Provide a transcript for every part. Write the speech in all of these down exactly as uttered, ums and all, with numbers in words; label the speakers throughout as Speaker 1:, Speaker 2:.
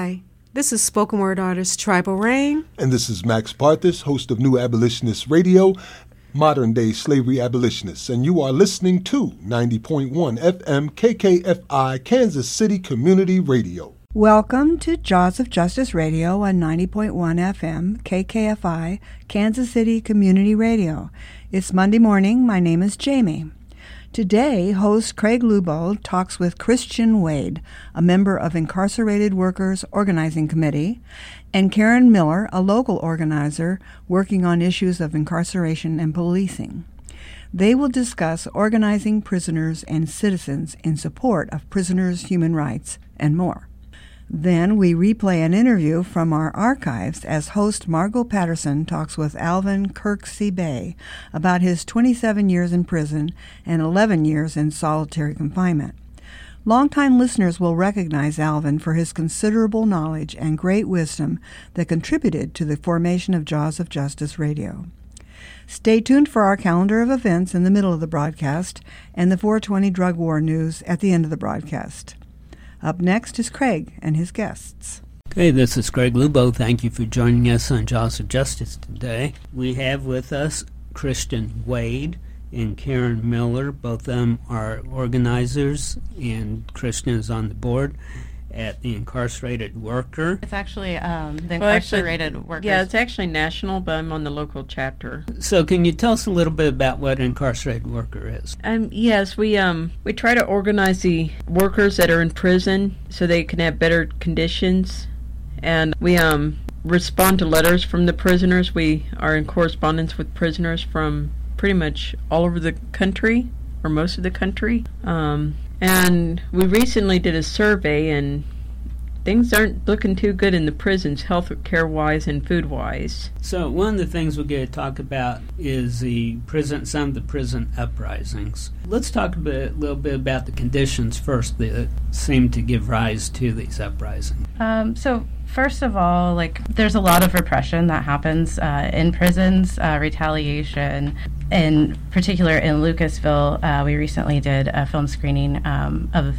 Speaker 1: Hi, this is spoken word artist Tribal Rain.
Speaker 2: And this is Max Barthus, host of New Abolitionist Radio, Modern Day Slavery Abolitionists. And you are listening to ninety point one F M K K F I, Kansas City Community Radio.
Speaker 3: Welcome to Jaws of Justice Radio on ninety point one F M, K K F I, Kansas City Community Radio. It's Monday morning. My name is Jamie. Today, host Craig Lubow talks with Christian Wade, a member of Incarcerated Workers Organizing Committee, and Karen Miller, a local organizer working on issues of incarceration and policing. They will discuss organizing prisoners and citizens in support of prisoners' human rights and more. Then we replay an interview from our archives as host Margot Patterson talks with Alvin Kirksey-Bay about his twenty-seven years in prison and eleven years in solitary confinement. Longtime listeners will recognize Alvin for his considerable knowledge and great wisdom that contributed to the formation of Jaws of Justice Radio. Stay tuned for our calendar of events in the middle of the broadcast and the four twenty drug war news at the end of the broadcast. Up next is Craig and his guests.
Speaker 4: Okay, this is Craig Lubow. Thank you for joining us on Jaws of Justice today. We have with us Christian Wade and Karen Miller. Both of them are organizers, and Christian is on the board at the Incarcerated Worker.
Speaker 5: It's actually um, the
Speaker 6: well,
Speaker 5: Incarcerated
Speaker 6: actually,
Speaker 5: Workers.
Speaker 6: Yeah, it's actually national, but I'm on the local chapter.
Speaker 4: So can you tell us a little bit about what an Incarcerated Worker is?
Speaker 6: Um, yes, we um we try to organize the workers that are in prison so they can have better conditions, and we um respond to letters from the prisoners. We are in correspondence with prisoners from pretty much all over the country, or most of the country. Um, and we recently did a survey, and things aren't looking too good in the prisons, health care-wise and food-wise.
Speaker 4: So one of the things we're going to talk about is the prison, some of the prison uprisings. Let's talk a bit, little bit about the conditions first that seem to give rise to these uprisings.
Speaker 5: Um, so first of all, like there's a lot of repression that happens uh, in prisons, uh, retaliation. In particular, in Lucasville, uh, we recently did a film screening um, of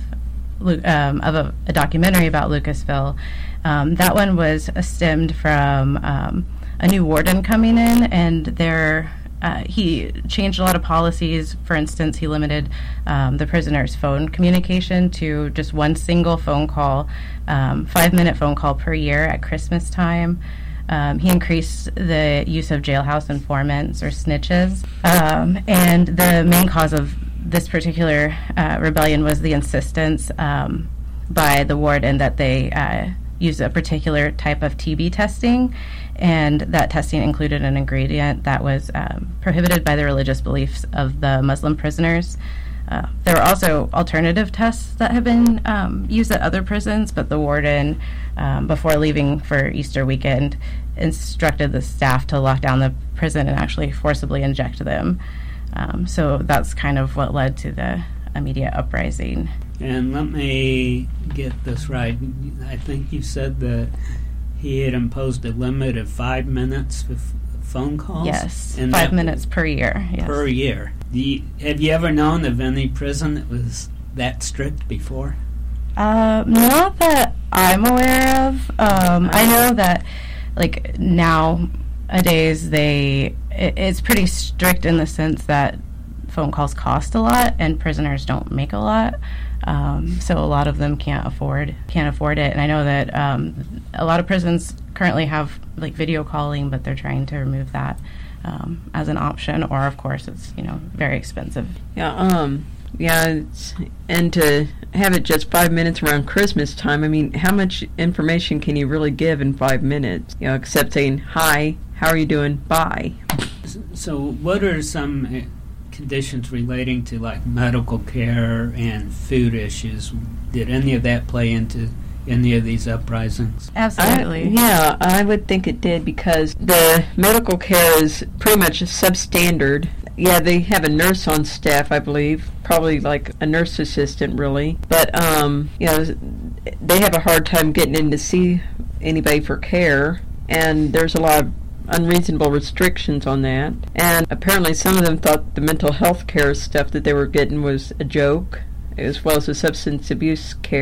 Speaker 5: um, of a, a documentary about Lucasville. Um, that one was stemmed from um, a new warden coming in, and there uh, he changed a lot of policies. For instance, he limited um, the prisoners' phone communication to just one single phone call, um, five-minute phone call per year at Christmas time. Um, he increased the use of jailhouse informants or snitches. Um, and the main cause of this particular uh, rebellion was the insistence um, by the warden that they uh, use a particular type of T B testing, and that testing included an ingredient that was um, prohibited by the religious beliefs of the Muslim prisoners. Uh, there were also alternative tests that have been um, used at other prisons, but the warden, um, before leaving for Easter weekend, instructed the staff to lock down the prison and actually forcibly inject them. Um, so that's kind of what led to the immediate uprising.
Speaker 4: And let me get this right. I think you said that he had imposed a limit of five minutes of phone calls?
Speaker 5: Yes,
Speaker 4: and
Speaker 5: five minutes per year. Yes.
Speaker 4: Per year. Do you, have you ever known of any prison that was that strict before?
Speaker 5: Uh, not that I'm aware of. Um, I know that, like, nowadays they it, it's pretty strict in the sense that phone calls cost a lot and prisoners don't make a lot. Um, so a lot of them can't afford can't afford it. And I know that um, a lot of prisons currently have like video calling, but they're trying to remove that um, as an option. Or of course, it's you know very expensive.
Speaker 6: Yeah. Um. Yeah. It's, and to have it just five minutes around Christmas time. I mean, how much information can you really give in five minutes? You know, except saying hi, how are you doing? Bye.
Speaker 4: So, what are some conditions relating to like medical care and food issues? Did any of that play into any of these uprisings?
Speaker 5: Absolutely.
Speaker 6: I, yeah, I would think it did because the medical care is pretty much substandard. Yeah, they have a nurse on staff, I believe, probably like a nurse assistant, really. But um, you know, they have a hard time getting in to see anybody for care, and there's a lot of unreasonable restrictions on that. And apparently some of them thought the mental health care stuff that they were getting was a joke, as well as the substance abuse care.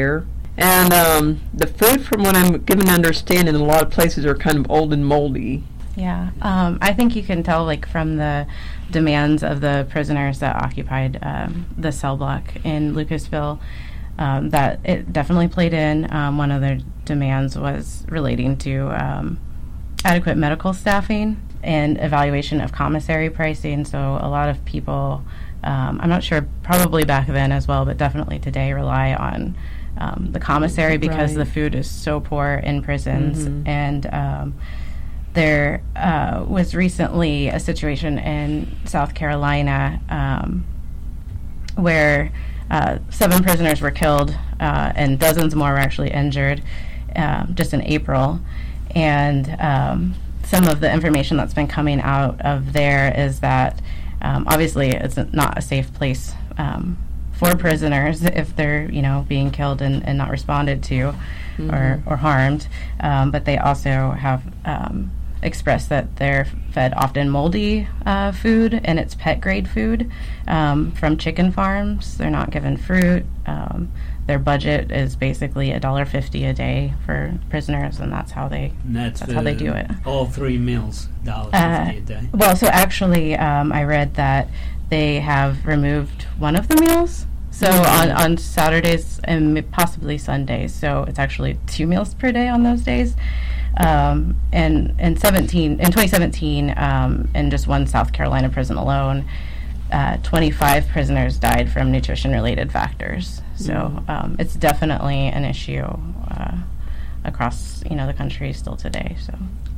Speaker 6: And um, the food, from what I'm given to understand, in a lot of places are kind of old and moldy.
Speaker 5: Yeah, um, I think you can tell, like, from the demands of the prisoners that occupied um, the cell block in Lucasville, um, that it definitely played in. Um, one of their demands was relating to um, adequate medical staffing and evaluation of commissary pricing. So a lot of people, um, I'm not sure, probably back then as well, but definitely today, rely on um, the commissary because
Speaker 6: Right.
Speaker 5: the food is so poor in prisons.
Speaker 6: Mhm.
Speaker 5: And um, there uh, was recently a situation in South Carolina um, where uh, seven prisoners were killed uh, and dozens more were actually injured um, just in April. And um, some of the information that's been coming out of there is that um, obviously it's not a safe place um, for prisoners if they're, you know, being killed and, and not responded to
Speaker 6: Mhm.
Speaker 5: or, or harmed. Um, but they also have um, expressed that they're fed often moldy uh, food, and it's pet grade food um, from chicken farms. They're not given fruit. Um, their budget is basically a dollar fifty a day for prisoners, and that's how they
Speaker 4: And that's,
Speaker 5: That's
Speaker 4: for
Speaker 5: how they do it.
Speaker 4: All three meals, one dollar fifty a day.
Speaker 5: Well, so actually, um, I read that they have removed one of the meals. So on, on Saturdays and m- possibly Sundays. So it's actually two meals per day on those days. Um, and in seventeen, in twenty seventeen, um, in just one South Carolina prison alone, uh, twenty-five prisoners died from nutrition-related factors. So um, it's definitely an issue uh, across, you know, the country still today. So.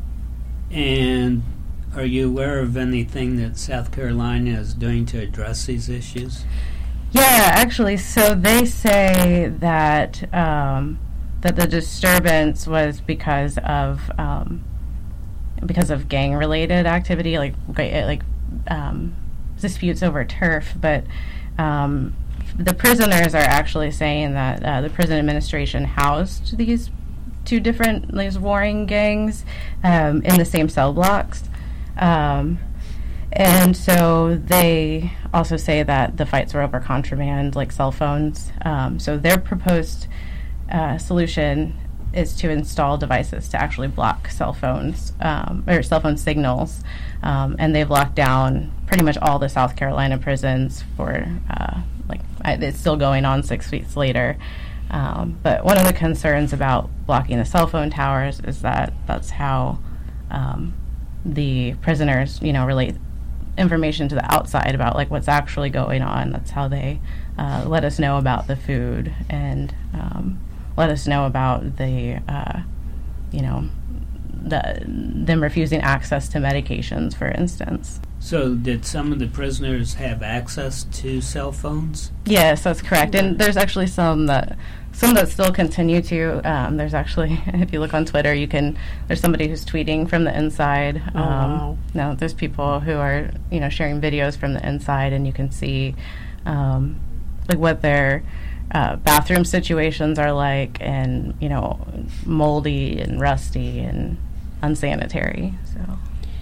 Speaker 4: And are you aware of anything that South Carolina is doing to address these issues?
Speaker 5: Yeah, actually, so they say that um, that the disturbance was because of um, because of gang-related activity, like like um, disputes over turf. But um, the prisoners are actually saying that uh, the prison administration housed these two different these warring gangs um, in the same cell blocks. Um, And so they also say that the fights were over contraband, like cell phones. Um, so their proposed uh, solution is to install devices to actually block cell phones um, or cell phone signals. Um, and they've locked down pretty much all the South Carolina prisons for, uh, like, I, it's still going on six weeks later. Um, but one of the concerns about blocking the cell phone towers is that that's how um, the prisoners, you know, relate information to the outside about like what's actually going on. That's how they uh, let us know about the food and um, let us know about the, uh, you know, the, them refusing access to medications, for instance.
Speaker 4: So did some of the prisoners have access to cell phones?
Speaker 5: Yes, that's correct. And there's actually some that some that still continue to. Um, there's actually, if you look on Twitter, you can. There's somebody who's tweeting from the inside.
Speaker 6: Oh,
Speaker 5: um,
Speaker 6: wow.
Speaker 5: No, there's people who are, you know, sharing videos from the inside, and you can see, um, like what their uh, bathroom situations are like, and you know, moldy and rusty and unsanitary. So.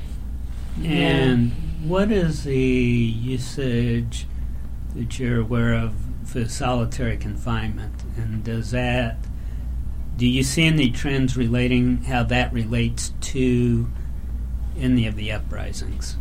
Speaker 4: And what is the usage that you're aware of for solitary confinement? And does that, do you see any trends relating how that relates to any of the uprisings?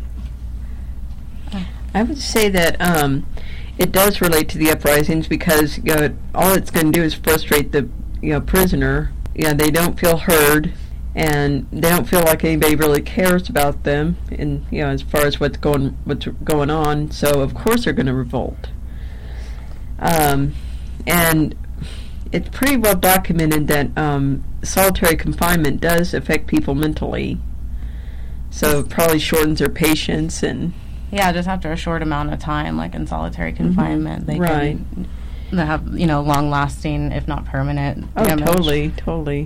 Speaker 6: I would say that um, it does relate to the uprisings because you know, all it's going to do is frustrate the you know prisoner. You know, they don't feel heard, and they don't feel like anybody really cares about them. And you know, as far as what's going what's going on, so of course they're going to revolt. Um, and it's pretty well documented that um, solitary confinement does affect people mentally. So it probably shortens their patience and.
Speaker 5: Yeah, just after a short amount of time, like in solitary confinement, they
Speaker 6: Right.
Speaker 5: can they have, you know, long-lasting, if not permanent
Speaker 6: Oh,
Speaker 5: damage.
Speaker 6: totally, totally.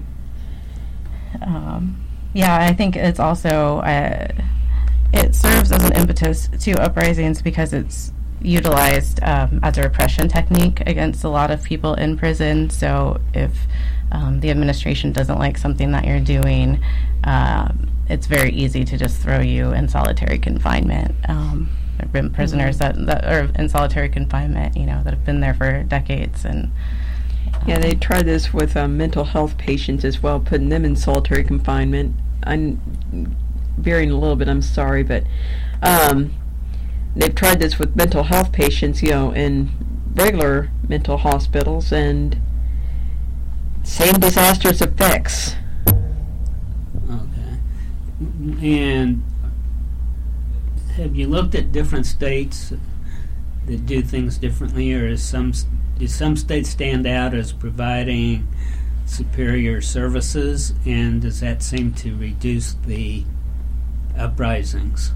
Speaker 5: Um, yeah, I think it's also uh, it serves as an impetus to uprisings because it's utilized um, as a repression technique against a lot of people in prison. So if um, the administration doesn't like something that you're doing, uh, it's very easy to just throw you in solitary confinement. Um, there have been prisoners that, that are in solitary confinement, you know, that have been there for decades, and
Speaker 6: Yeah, they tried this with um, mental health patients as well, putting them in solitary confinement. I'm veering a little bit, I'm sorry, but um, they've tried this with mental health patients, you know, in regular mental hospitals, and same disastrous effects.
Speaker 4: Okay. And have you looked at different states that do things differently, or is some do some states stand out as providing superior services, and does that seem to reduce the uprisings?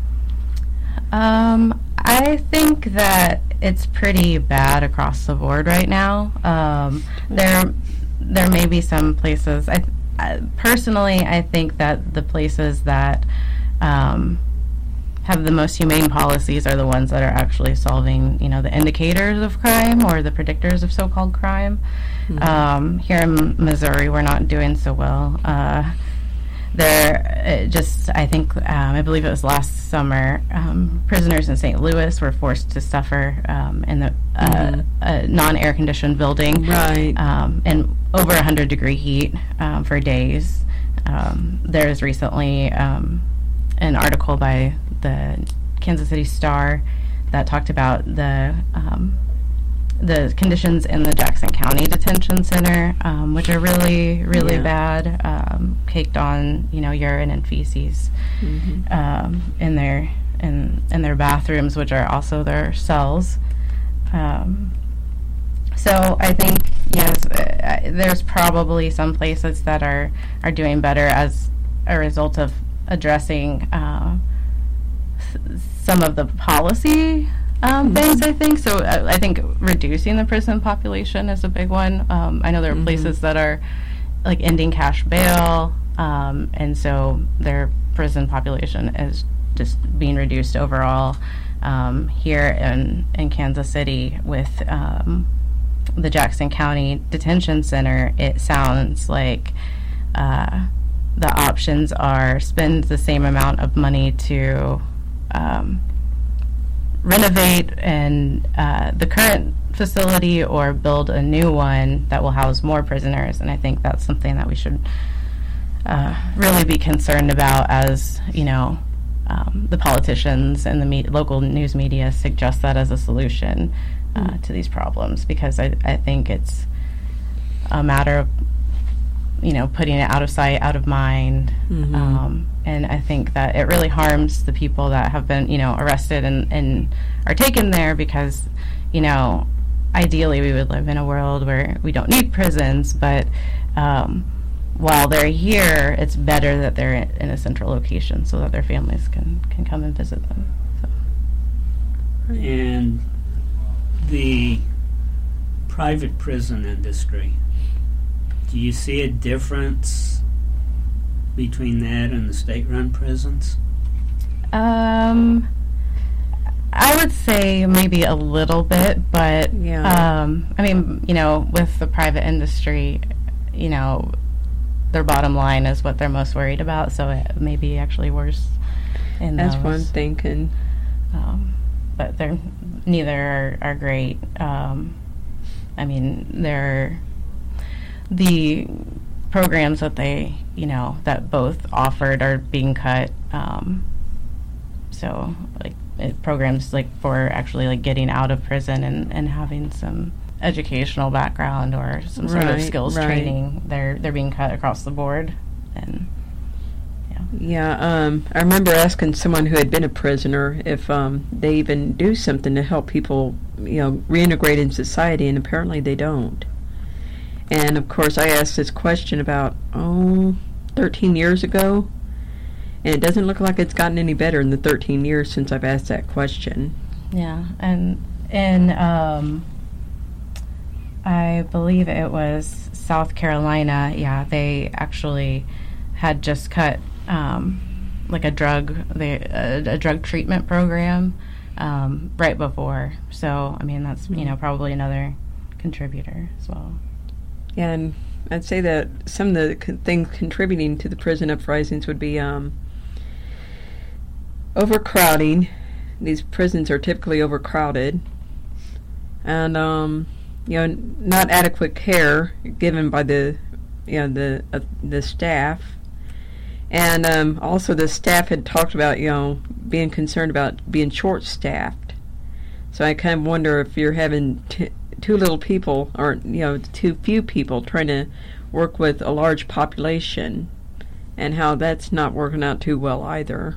Speaker 5: Um, I think that it's pretty bad across the board right now. Um, there, there may be some places. I, I personally, I think that the places that um, have the most humane policies are the ones that are actually solving, you know, the indicators of crime or the predictors of so-called crime. Mm-hmm. Um, here in Missouri, we're not doing so well. Uh, there, it just, I think, um, I believe it was last summer, um, prisoners in Saint Louis were forced to suffer um, in the uh, mm-hmm. a non-air-conditioned building,
Speaker 6: right,
Speaker 5: um, in over one hundred degree heat um, for days. Um, there was recently um, an article by the Kansas City Star that talked about the um, the conditions in the Jackson County Detention Center, um, which are really, really yeah. bad, um, caked on, you know, urine and feces mm-hmm. um, in their in in their bathrooms, which are also their cells. Um, so I think yes, uh, there's probably some places that are are doing better as a result of addressing uh, some of the policy um, things, I think. So uh, I think reducing the prison population is a big one. Um, I know there are mm-hmm. places that are like ending cash bail, um, and so their prison population is just being reduced overall. Um, here in, in Kansas City with um, the Jackson County Detention Center, it sounds like uh, the options are spend the same amount of money to um, renovate and uh, the current facility or build a new one that will house more prisoners. And I think that's something that we should uh, really be concerned about, as you know, um, the politicians and the me- local news media suggest that as a solution uh, mm. to these problems, because I, I think it's a matter of, you know, putting it out of sight, out of mind. Mm-hmm. Um, and I think that it really harms the people that have been, you know, arrested and, and are taken there, because, you know, ideally we would live in a world where we don't need prisons, but um, while they're here, it's better that they're in a central location so that their families can, can come and visit them. So.
Speaker 4: And the private prison industry, do you see a difference between that and the state-run prisons?
Speaker 5: Um, I would say maybe a little bit, but
Speaker 6: yeah.
Speaker 5: um, I mean, you know, with the private industry, you know, their bottom line is what they're most worried about, so it may be actually worse in
Speaker 6: That's
Speaker 5: those.
Speaker 6: what I'm thinking.
Speaker 5: Um, but they're neither are, are great. Um, I mean, they're the programs that they, you know, that both offered are being cut. Um, so, like, it, programs like for actually like getting out of prison and, and having some educational background or some sort
Speaker 6: right,
Speaker 5: of skills
Speaker 6: right.
Speaker 5: training, they're they're being cut across the board. And yeah,
Speaker 6: yeah. Um, I remember asking someone who had been a prisoner if um, they even do something to help people, you know, reintegrate in society, and apparently they don't. And of course, I asked this question about oh, thirteen years ago, and it doesn't look like it's gotten any better in the thirteen years since I've asked that question.
Speaker 5: Yeah, and and um, I believe it was South Carolina. Yeah, they actually had just cut um, like a drug they a, a drug treatment program um, right before. So I mean, that's you know probably another contributor as well.
Speaker 6: Yeah, and I'd say that some of the co- things contributing to the prison uprisings would be um, overcrowding. These prisons are typically overcrowded, and um, you know, not adequate care given by the, you know, the uh, the staff. And um, also the staff had talked about, you know, being concerned about being short-staffed. So I kind of wonder if you're having t- too little people, or, you know, too few people trying to work with a large population, and how that's not working out too well either.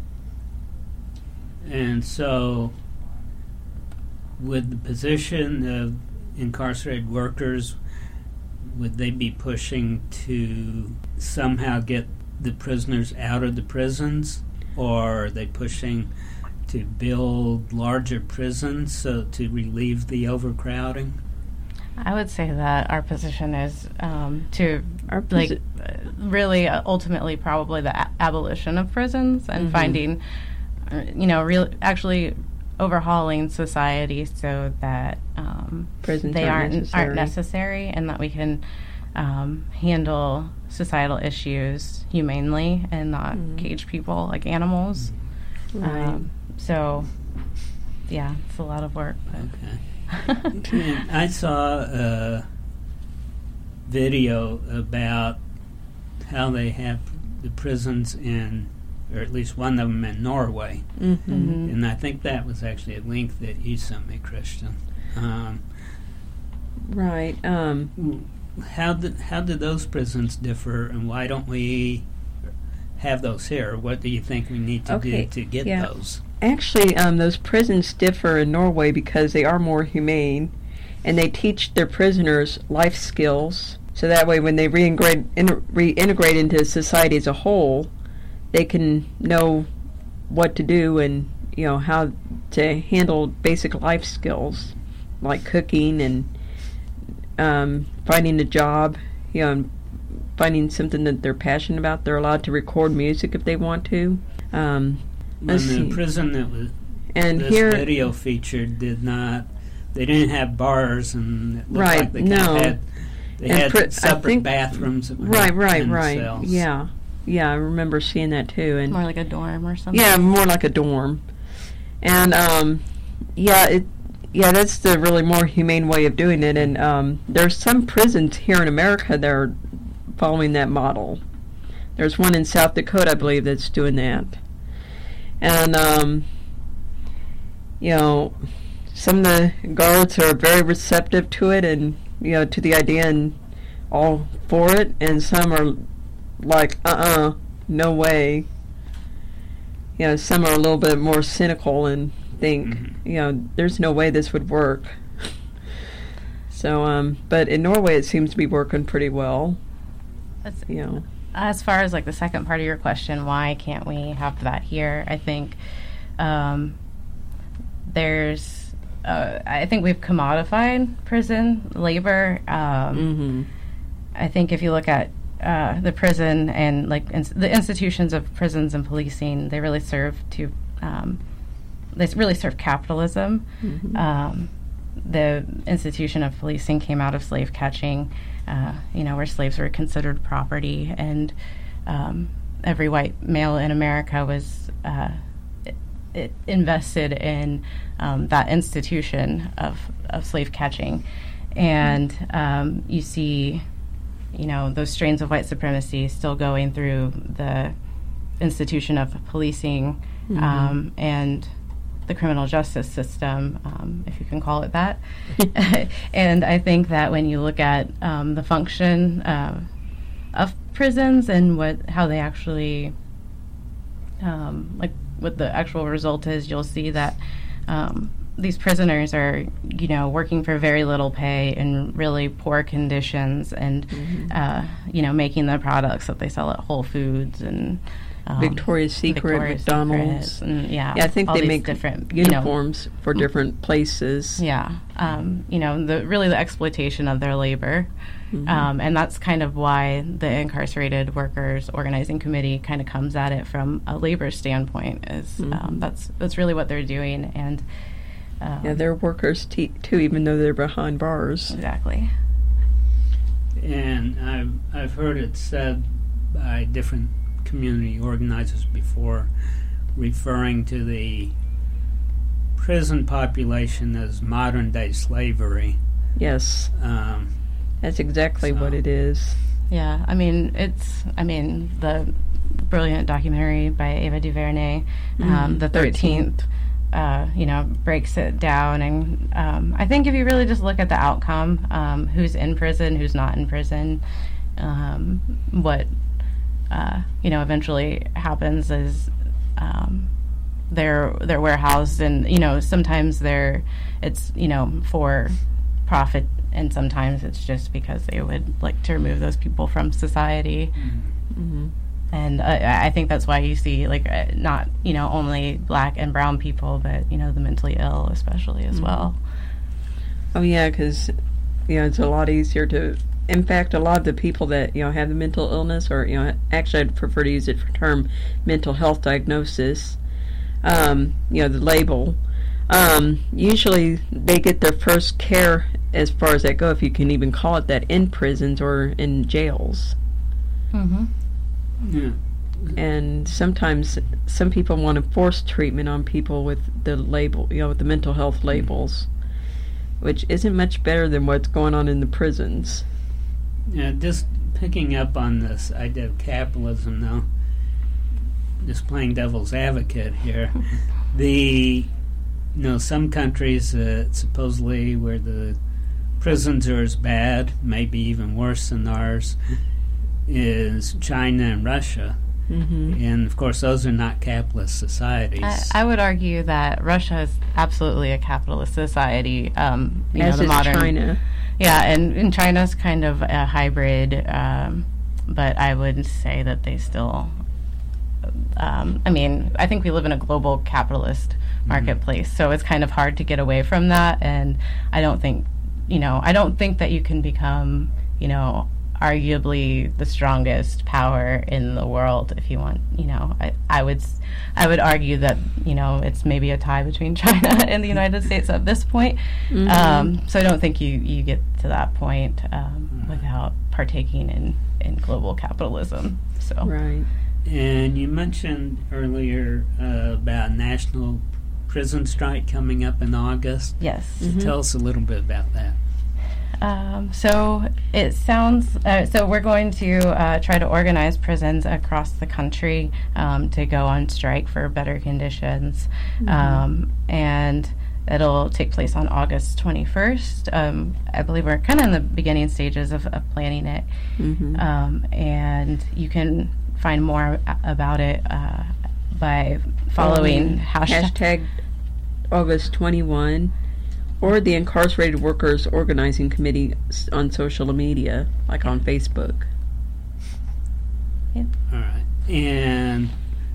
Speaker 4: And so, with the position of incarcerated workers, would they be pushing to somehow get the prisoners out of the prisons, or are they pushing to build larger prisons so to relieve the overcrowding?
Speaker 5: I would say that our position is um, to
Speaker 6: Our
Speaker 5: like
Speaker 6: posi-
Speaker 5: uh, really uh, ultimately probably the a- abolition of prisons and
Speaker 6: Mhm.
Speaker 5: finding, uh, you know, real actually overhauling society so that um,
Speaker 6: Prisons
Speaker 5: they
Speaker 6: aren't
Speaker 5: aren't
Speaker 6: necessary.
Speaker 5: aren't necessary, and that we can um, handle societal issues humanely and not
Speaker 6: Mhm.
Speaker 5: cage people like animals.
Speaker 6: Right.
Speaker 5: Um, so, yeah, it's a lot of work. But
Speaker 4: Okay. And I saw a video about how they have the prisons in, or at least one of them in Norway.
Speaker 6: Mm-hmm.
Speaker 5: Mhm.
Speaker 4: And I think that was actually a link that you sent me, Christian. Um,
Speaker 6: Right. Um,
Speaker 4: how did how did those prisons differ, and why don't we have those here? What do you think we need to
Speaker 6: Okay,
Speaker 4: do to get
Speaker 6: yeah.
Speaker 4: those?
Speaker 6: Actually, um, those prisons differ in Norway because they are more humane, and they teach their prisoners life skills. So that way, when they reintegrate, in, reintegrate into society as a whole, they can know what to do and, you know, how to handle basic life skills like cooking and um, finding a job, you know, and finding something that they're passionate about. They're allowed to record music if they want to. Um,
Speaker 4: In
Speaker 6: let's
Speaker 4: the
Speaker 6: see.
Speaker 4: prison that was
Speaker 6: And
Speaker 4: this
Speaker 6: here,
Speaker 4: video featured did not. They didn't have bars, and it looked
Speaker 6: Right,
Speaker 4: like they kind
Speaker 6: no.
Speaker 4: of had they
Speaker 6: And
Speaker 4: had
Speaker 6: pri- I
Speaker 4: separate
Speaker 6: think-
Speaker 4: bathrooms. That were
Speaker 6: right, right,
Speaker 4: in
Speaker 6: right.
Speaker 4: cells.
Speaker 6: Yeah, yeah. I remember seeing that too, and
Speaker 5: more like a dorm or something.
Speaker 6: yeah, more like a dorm. And um, yeah, it, yeah, that's the really more humane way of doing it. And um, there's some prisons here in America that are following that model. There's one in South Dakota, I believe, that's doing that. And um, you know, some of the guards are very receptive to it, and you know, to the idea, and all for it. And some are like, uh-uh, no way. You know, some are a little bit more cynical and think,
Speaker 4: Mhm.
Speaker 6: you know, there's no way this would work. So, um, but in Norway it seems to be working pretty well,
Speaker 5: That's-
Speaker 6: you know.
Speaker 5: As far as like the second part of your question, why can't we have that here? I think um, there's, uh, I think we've commodified prison labor. Um,
Speaker 6: Mm-hmm.
Speaker 5: I think if you look at uh, the prison and like ins- the institutions of prisons and policing, they really serve to, um, they s- really serve capitalism.
Speaker 6: Mm-hmm.
Speaker 5: Um, the institution of policing came out of slave catching, uh, you know, where slaves were considered property, and um, every white male in America was uh, it, it invested in um, that institution of, of slave catching. And um, you see, you know, those strains of white supremacy still going through the institution of policing
Speaker 6: Mhm.
Speaker 5: um, and the criminal justice system, um, if you can call it that. And I think that when you look at um, the function uh, of prisons and what how they actually, um, like what the actual result is, you'll see that um, these prisoners are, you know, working for very little pay in really poor conditions, and
Speaker 6: Mhm.
Speaker 5: uh, you know, making the products that they sell at Whole Foods and um,
Speaker 6: Victoria's Secret,
Speaker 5: Victoria's
Speaker 6: McDonald's.
Speaker 5: Secret, and yeah,
Speaker 6: Yeah, I think
Speaker 5: all
Speaker 6: they
Speaker 5: these
Speaker 6: make
Speaker 5: different you know,
Speaker 6: uniforms for different places.
Speaker 5: yeah, um, you know, the really the exploitation of their labor,
Speaker 6: Mhm.
Speaker 5: um, and that's kind of why the Incarcerated Workers Organizing Committee kind of comes at it from a labor standpoint. Is um,
Speaker 6: Mhm.
Speaker 5: that's that's really what they're doing, and um,
Speaker 6: Yeah, they're workers te- too, even though they're behind bars.
Speaker 5: exactly.
Speaker 4: And I've I've heard it said by different community organizers before, referring to the prison population as modern day slavery.
Speaker 6: Yes.
Speaker 4: Um,
Speaker 6: That's exactly
Speaker 4: so.
Speaker 6: what it is.
Speaker 5: Yeah, I mean, it's, I mean, the brilliant documentary by Ava DuVernay, um,
Speaker 6: Mm,
Speaker 5: The thirteenth, uh, you know, breaks it down. And um, I think if you really just look at the outcome, um, who's in prison, who's not in prison, um, what, uh, you know, eventually happens is um, they're, they're warehoused, and, you know, sometimes they're, it's, you know, for profit, and sometimes it's just because they would like to remove those people from society.
Speaker 6: Mm-hmm.
Speaker 5: And uh, I think that's why you see, like, uh, not, you know, only black and brown people, but, you know, the mentally ill especially as mm-hmm. well.
Speaker 6: Oh, yeah, because, you know, it's a lot easier to, in fact, a lot of the people that, you know, have the mental illness, or, you know, actually I'd prefer to use it for term mental health diagnosis, um, you know, the label, um, usually they get their first care, as far as that go, if you can even call it that, in prisons or in jails.
Speaker 5: Mm-hmm.
Speaker 4: Yeah.
Speaker 6: And sometimes some people want to force treatment on people with the label, you know, with the mental health labels, which isn't much better than what's going on in the prisons.
Speaker 4: Yeah, just picking up on this idea of capitalism, though, just playing devil's advocate here. The, you know, some countries uh, supposedly where the prisons are as bad, maybe even worse than ours, is China and Russia.
Speaker 6: Mm-hmm.
Speaker 4: And, of course, those are not capitalist societies.
Speaker 5: I, I would argue that Russia is absolutely a capitalist society. Um, you
Speaker 6: As
Speaker 5: know, the
Speaker 6: is
Speaker 5: modern,
Speaker 6: China.
Speaker 5: Yeah, and, and China's kind of a hybrid, um, but I would say that they still... Um, I mean, I think we live in a global capitalist marketplace, mm-hmm. so it's kind of hard to get away from that, and I don't think, you know, I don't think that you can become, you know, arguably the strongest power in the world if you want, you know, I, I would I would argue that, you know, it's maybe a tie between China and the United States at this point. Mm-hmm. Um, so I don't think you, you get to that point um, mm-hmm. without partaking in, in global capitalism. So
Speaker 6: right.
Speaker 4: And you mentioned earlier uh, about national prison strike coming up in August.
Speaker 5: Yes.
Speaker 4: Mm-hmm. Tell us a little bit about that.
Speaker 5: Um, so it sounds, uh, so we're going to uh, try to organize prisons across the country um, to go on strike for better conditions. Mm-hmm. Um, and it'll take place on August twenty-first. Um, I believe we're kind of in the beginning stages of, of planning it. Mm-hmm. Um, and you can find more a- about it uh, by following hashtag,
Speaker 6: hashtag August twenty-first. Or the Incarcerated Workers Organizing Committee on social media, like on Facebook.
Speaker 5: Yeah.
Speaker 4: All right. And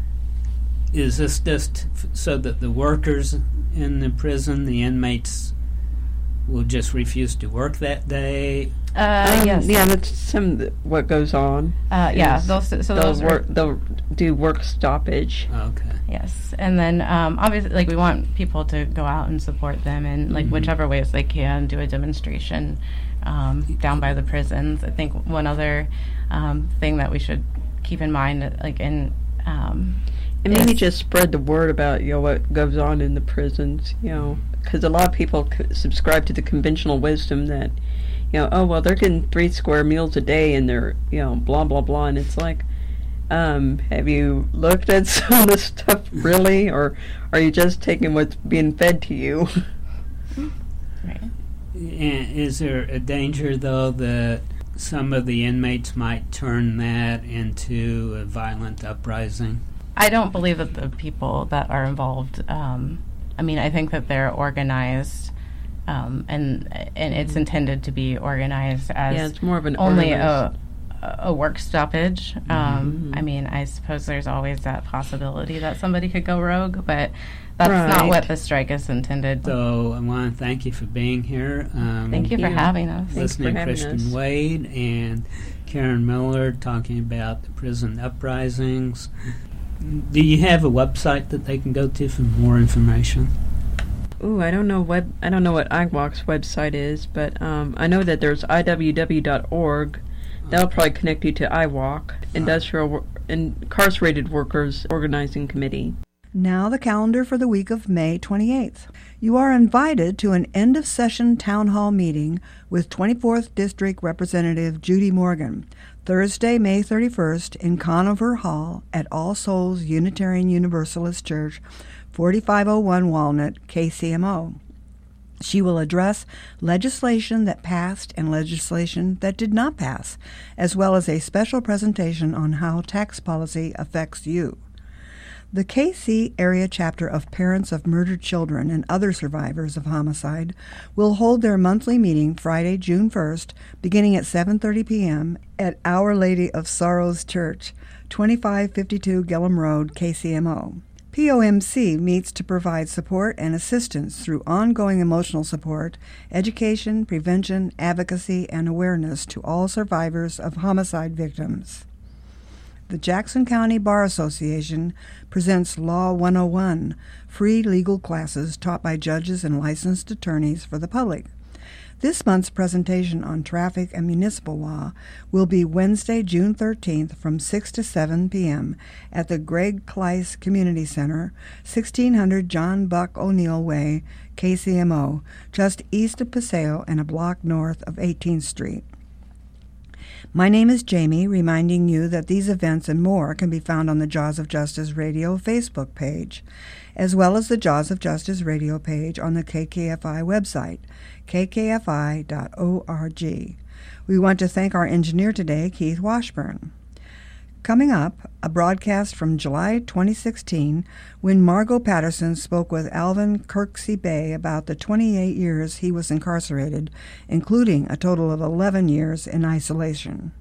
Speaker 4: is this just f- so that the workers in the prison, the inmates, will just refuse to work that day?
Speaker 5: Uh,
Speaker 6: um,
Speaker 5: yes.
Speaker 6: Yeah, that's some th- what goes on.
Speaker 5: Uh, yeah, those, so
Speaker 6: they'll
Speaker 5: those
Speaker 6: work. They'll do work stoppage.
Speaker 4: Okay.
Speaker 5: Yes, and then um, obviously, like, we want people to go out and support them in like mm-hmm. whichever ways they can. Do a demonstration um, down by the prisons. I think one other um, thing that we should keep in mind, like in um,
Speaker 6: and maybe just spread the word about, you know, what goes on in the prisons. You know, because a lot of people c- subscribe to the conventional wisdom that, you know, oh well, they're getting three square meals a day and they're, you know, blah blah blah, and it's like. Um, have you looked at some of the stuff really, or are you just taking what's being fed to you?
Speaker 5: Right.
Speaker 4: And is there a danger, though, that some of the inmates might turn that into a violent uprising?
Speaker 5: I don't believe that the people that are involved, um, I mean, I think that they're organized, um, and and it's intended to be organized as
Speaker 6: yeah, it's more of an
Speaker 5: only
Speaker 6: organized.
Speaker 5: a a work stoppage. Um,
Speaker 6: mm-hmm.
Speaker 5: I mean, I suppose there's always that possibility that somebody could go rogue, but that's
Speaker 6: right.
Speaker 5: not what the strike is intended.
Speaker 4: So I want to thank you for being here. Um,
Speaker 5: thank you for
Speaker 6: yeah.
Speaker 5: having us.
Speaker 4: Listening to
Speaker 6: Thanks
Speaker 4: Christian Wade and Karen Miller talking about the prison uprisings. Do you have a website that they can go to for more information?
Speaker 6: Ooh, I don't know web. I don't know what I W O C's website is, but um, I know that there's I W W dot org. That'll probably connect you to I W O C, Industrial Wor- Incarcerated Workers Organizing Committee.
Speaker 3: Now the calendar for the week of May twenty-eighth. You are invited to an end-of-session town hall meeting with twenty-fourth District Representative Judy Morgan, Thursday, May thirty-first, in Conover Hall at All Souls Unitarian Universalist Church, forty-five oh one Walnut, K C M O. She will address legislation that passed and legislation that did not pass, as well as a special presentation on how tax policy affects you. The K C area chapter of Parents of Murdered Children and Other Survivors of Homicide will hold their monthly meeting Friday, June first, beginning at seven thirty p.m. at Our Lady of Sorrows Church, twenty-five fifty-two Gillum Road, K C M O. P O M C meets to provide support and assistance through ongoing emotional support, education, prevention, advocacy, and awareness to all survivors of homicide victims. The Jackson County Bar Association presents Law one oh one, free legal classes taught by judges and licensed attorneys for the public. This month's presentation on traffic and municipal law will be Wednesday, June thirteenth from six to seven p.m. at the Greg Kleiss Community Center, sixteen hundred John Buck O'Neill Way, K C M O, just east of Paseo and a block north of eighteenth Street. My name is Jamie, reminding you that these events and more can be found on the Jaws of Justice Radio Facebook page, as well as the Jaws of Justice Radio page on the K K F I website, k k f i dot org. We want to thank our engineer today, Keith Washburn. Coming up, a broadcast from July twenty sixteen, when Margot Patterson spoke with Alvin Kirksey Bay about the twenty-eight years he was incarcerated, including a total of eleven years in isolation.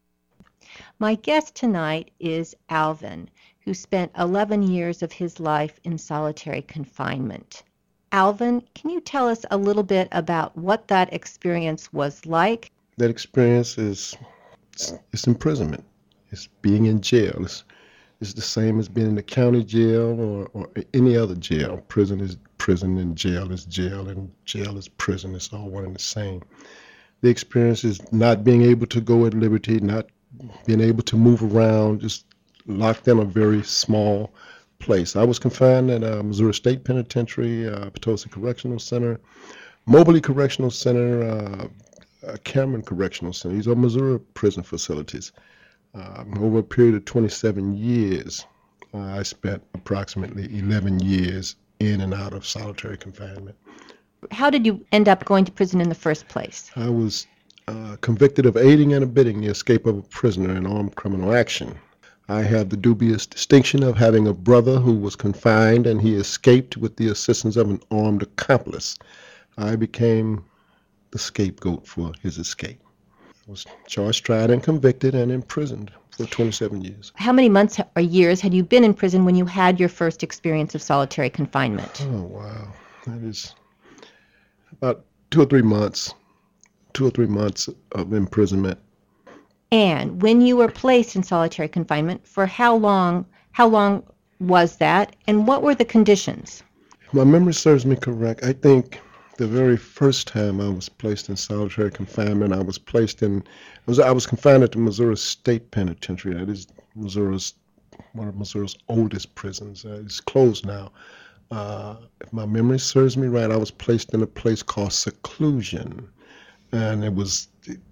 Speaker 7: My guest tonight is Alvin, who spent eleven years of his life in solitary confinement. Alvin, can you tell us a little bit about what that experience was like?
Speaker 8: That experience is it's imprisonment. It's being in jail. It's, it's the same as being in the county jail or, or any other jail. Prison is prison and jail is jail and jail is prison. It's all one and the same. The experience is not being able to go at liberty, not being able to move around, just locked in a very small place. I was confined at uh, Missouri State Penitentiary, uh, Potosi Correctional Center, Moberly Correctional Center, uh, uh, Cameron Correctional Center. These are Missouri prison facilities. Um, over a period of twenty-seven years, uh, I spent approximately eleven years in and out of solitary confinement.
Speaker 7: How did you end up going to prison in the first place?
Speaker 8: I was uh, convicted of aiding and abetting the escape of a prisoner in armed criminal action. I had the dubious distinction of having a brother who was confined and he escaped with the assistance of an armed accomplice. I became the scapegoat for his escape. Was charged, tried, and convicted and imprisoned for twenty-seven years.
Speaker 7: How many months or years had you been in prison when you had your first experience of solitary confinement?
Speaker 8: Oh, wow. That is about two or three months, two or three months of imprisonment.
Speaker 7: And when you were placed in solitary confinement, for how long, how long was that, and what were the conditions?
Speaker 8: If my memory serves me correct, I think the very first time I was placed in solitary confinement, I was placed in, I was, I was confined at the Missouri State Penitentiary. That is Missouri's, one of Missouri's oldest prisons. Uh, it's closed now. Uh, if my memory serves me right, I was placed in a place called Seclusion. And it was,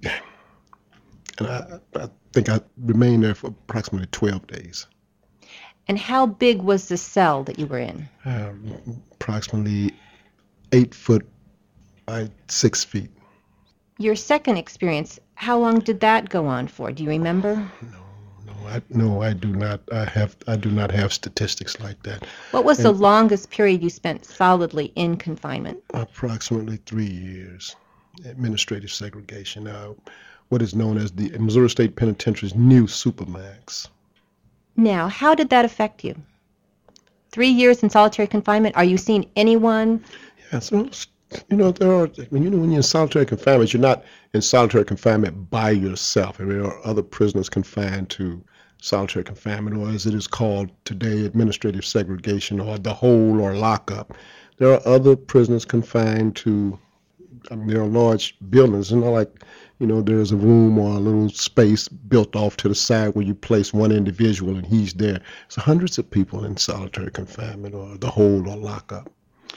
Speaker 8: and I, I think I remained there for approximately twelve days.
Speaker 7: And how big was the cell that you were in?
Speaker 8: Uh, approximately eight foot by six feet.
Speaker 7: Your second experience, how long did that go on for? Do you remember?
Speaker 8: No, no, I, no, I do not. I have, I do not have statistics like that.
Speaker 7: What was
Speaker 8: and
Speaker 7: the longest period you spent solidly in confinement?
Speaker 8: Approximately three years. Administrative segregation. Uh, what is known as the Missouri State Penitentiary's new Supermax.
Speaker 7: Now, how did that affect you? Three years in solitary confinement. Are you seeing anyone?
Speaker 8: Yeah, so, you know, there are, when, you know, when you're in solitary confinement, you're not in solitary confinement by yourself. There are other prisoners confined to solitary confinement, or as it is called today, administrative segregation, or the hole or lockup. There are other prisoners confined to, I mean, there are large buildings. It's not like, you know, there's a room or a little space built off to the side where you place one individual and he's there. So hundreds of people in solitary confinement or the hole or lockup.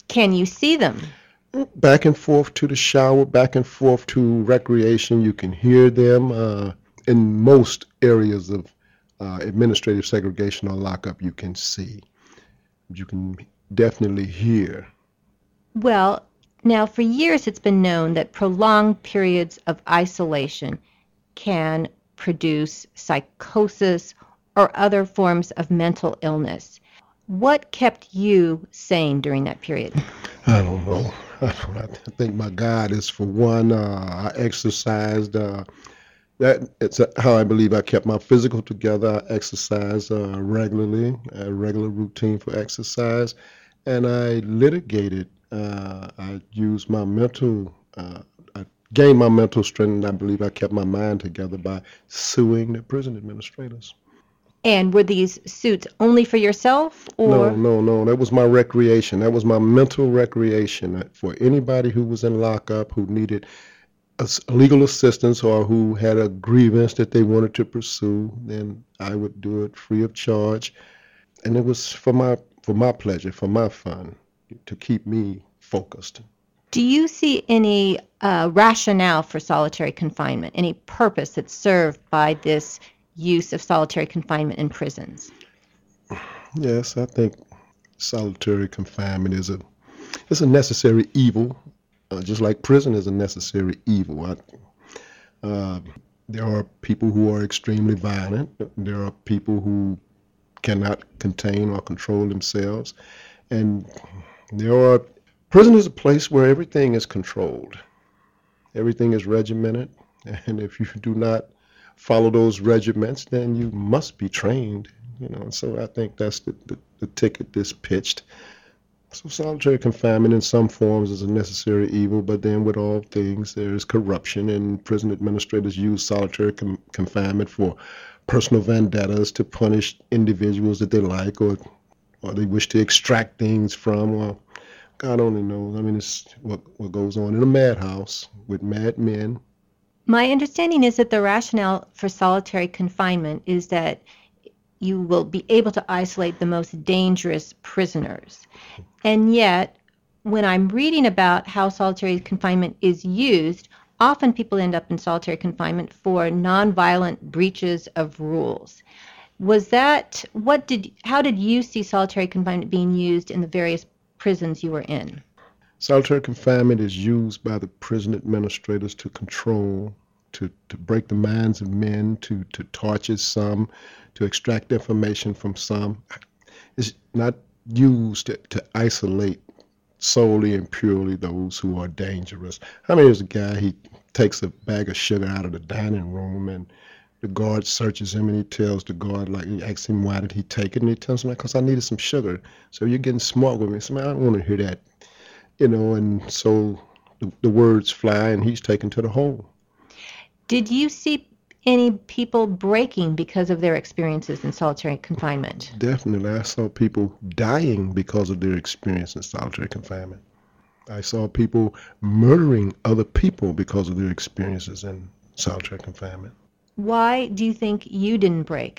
Speaker 7: Can you see them?
Speaker 8: Back and forth to the shower, back and forth to recreation. You can hear them. Uh, in most areas of uh, administrative segregation or lockup, you can see. You can definitely hear.
Speaker 7: Well, now for years it's been known that prolonged periods of isolation can produce psychosis or other forms of mental illness. What kept you sane during that period?
Speaker 8: I don't know. I, don't, I think my God is for one. Uh, I exercised. Uh, that it's how I believe I kept my physical together. I exercised uh, regularly, a regular routine for exercise, and I litigated. Uh, I used my mental. Uh, I gained my mental strength, and I believe I kept my mind together by suing the prison administrators.
Speaker 7: And were these suits only for yourself, or?
Speaker 8: No, no, no. That was my recreation. That was my mental recreation. For anybody who was in lockup, who needed a legal assistance, or who had a grievance that they wanted to pursue, then I would do it free of charge. And it was for my for my pleasure, for my fun, to keep me focused.
Speaker 7: Do you see any uh, rationale for solitary confinement, any purpose that's served by this use of solitary confinement in prisons?
Speaker 8: Yes, I think solitary confinement is a it's a necessary evil, uh, just like prison is a necessary evil. I, uh, there are people who are extremely violent. There are people who cannot contain or control themselves, and there are prison is a place where everything is controlled, everything is regimented, and if you do not follow those regiments, then you must be trained, you know. So I think that's the, the, the ticket that's pitched. So solitary confinement in some forms is a necessary evil, but then with all things, there's corruption, and prison administrators use solitary com- confinement for personal vendettas, to punish individuals that they like, or or they wish to extract things from, or God only knows. I mean, it's what, what goes on in a madhouse with mad men.
Speaker 7: My understanding is that the rationale for solitary confinement is that you will be able to isolate the most dangerous prisoners. And yet, when I'm reading about how solitary confinement is used, often people end up in solitary confinement for nonviolent breaches of rules. Was that, what did, how did you see solitary confinement being used in the various prisons you were in?
Speaker 8: Solitary confinement is used by the prison administrators to control, to, to break the minds of men, to, to torture some, to extract information from some. It's not used to, to isolate solely and purely those who are dangerous. I mean, there's a guy, he takes a bag of sugar out of the dining room, and the guard searches him, and he tells the guard, like, he asks him, why did he take it? And he tells him, like, because I needed some sugar. So you're getting smart with me. So, man, I don't want to hear that. You know, and so the, the words fly, and he's taken to the hole.
Speaker 7: Did you see any people breaking because of their experiences in solitary confinement?
Speaker 8: Definitely. I saw people dying because of their experience in solitary confinement. I saw people murdering other people because of their experiences in solitary confinement.
Speaker 7: Why do you think you didn't break?